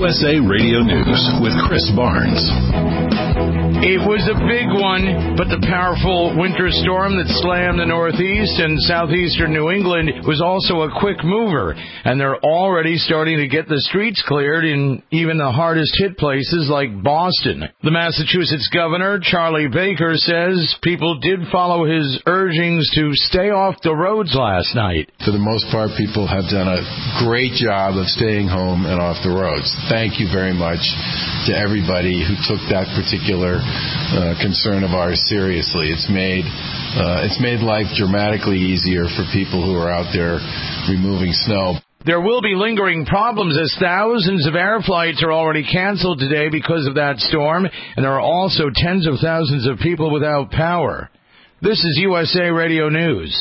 USA Radio News with Chris Barnes. It was a big one, but the powerful winter storm that slammed the northeast and southeastern New England was also a quick mover, and they're already starting to get the streets cleared in even the hardest hit places like Boston. The Massachusetts governor, Charlie Baker, says people did follow his urgings to stay off the roads last night. For the most part, people have done a great job of staying home and off the roads. Thank you very much to everybody who took that particular concern of ours seriously. It's made life dramatically easier for people who are out there removing snow. There will be lingering problems as thousands of air flights are already canceled today because of that storm, and there are also tens of thousands of people without power. This is USA Radio News.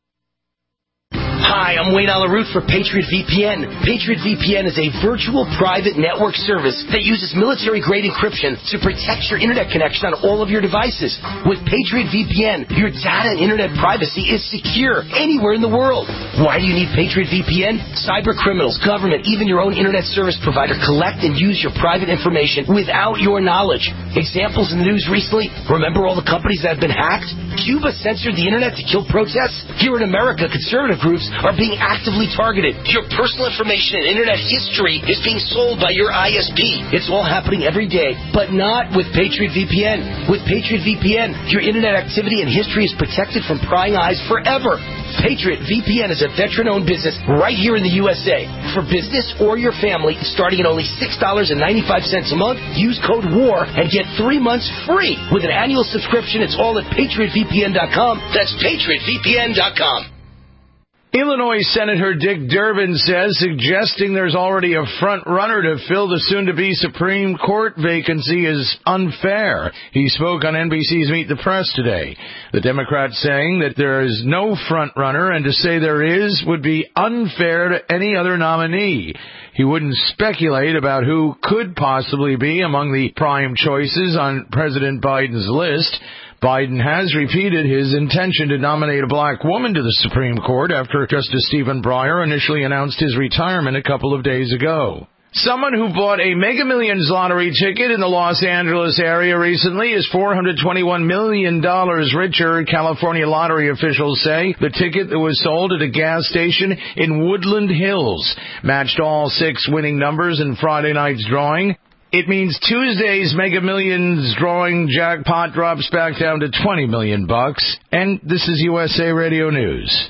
Hi, I'm Wayne Alaroot for Patriot VPN. Patriot VPN is a virtual private network service that uses military-grade encryption to protect your internet connection on all of your devices. With Patriot VPN, your data and internet privacy is secure anywhere in the world. Why do you need Patriot VPN? Cyber criminals, government, even your own internet service provider collect and use your private information without your knowledge. Examples in the news recently, remember all the companies that have been hacked? Cuba censored the internet to kill protests? Here in America, conservative groups are being actively targeted. Your personal information and internet history is being sold by your ISP. It's all happening every day, but not with Patriot VPN. With Patriot VPN, your internet activity and history is protected from prying eyes forever. Patriot VPN is a veteran-owned business right here in the USA. For business or your family, starting at only $6.95 a month, use code WAR and get 3 months free. With an annual subscription, it's all at PatriotVPN.com. That's PatriotVPN.com. Illinois Senator Dick Durbin says suggesting there's already a front-runner to fill the soon-to-be Supreme Court vacancy is unfair. He spoke on NBC's Meet the Press today. The Democrat saying that there is no front-runner, and to say there is would be unfair to any other nominee. He wouldn't speculate about who could possibly be among the prime choices on President Biden's list. Biden has repeated his intention to nominate a black woman to the Supreme Court after Justice Stephen Breyer initially announced his retirement a couple of days ago. Someone who bought a Mega Millions lottery ticket in the Los Angeles area recently is $421 million richer, California lottery officials say. The ticket that was sold at a gas station in Woodland Hills matched all 6 winning numbers in Friday night's drawing. It means Tuesday's Mega Millions drawing jackpot drops back down to $20 million. And this is USA Radio News.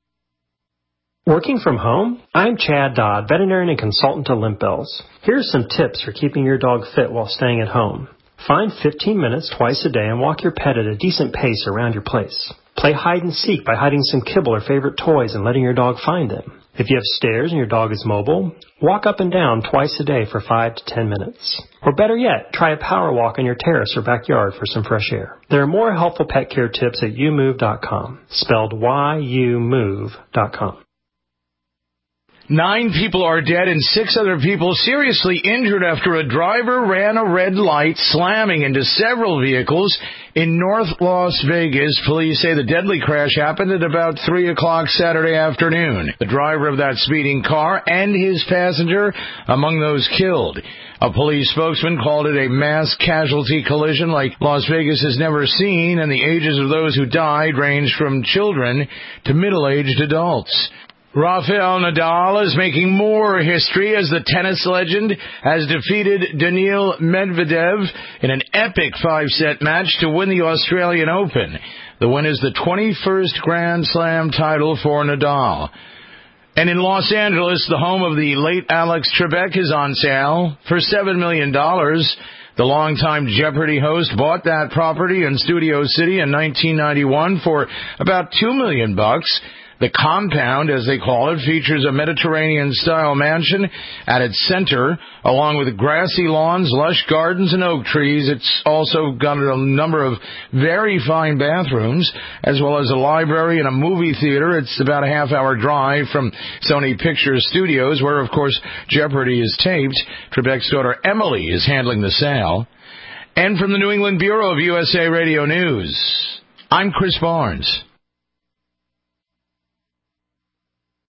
Working from home? I'm Chad Dodd, veterinarian and consultant to Limp Bells. Here are some tips for keeping your dog fit while staying at home. Find 15 minutes twice a day and walk your pet at a decent pace around your place. Play hide and seek by hiding some kibble or favorite toys and letting your dog find them. If you have stairs and your dog is mobile, walk up and down twice a day for 5 to 10 minutes. Or better yet, try a power walk on your terrace or backyard for some fresh air. There are more helpful pet care tips at youmove.com, spelled YOUMOVE.com. 9 people are dead and 6 other people seriously injured after a driver ran a red light, slamming into several vehicles in North Las Vegas. Police say the deadly crash happened at about 3 o'clock Saturday afternoon. The driver of that speeding car and his passenger among those killed. A police spokesman called it a mass casualty collision like Las Vegas has never seen, and the ages of those who died ranged from children to middle-aged adults. Rafael Nadal is making more history as the tennis legend has defeated Daniil Medvedev in an epic 5-set match to win the Australian Open. The win is the 21st Grand Slam title for Nadal. And in Los Angeles, the home of the late Alex Trebek is on sale for $7 million. The longtime Jeopardy host bought that property in Studio City in 1991 for about $2 million. The compound, as they call it, features a Mediterranean-style mansion at its center, along with grassy lawns, lush gardens, and oak trees. It's also got a number of very fine bathrooms, as well as a library and a movie theater. It's about a half-hour drive from Sony Pictures Studios, where, of course, Jeopardy is taped. Trebek's daughter Emily is handling the sale. And from the New England Bureau of USA Radio News, I'm Chris Barnes.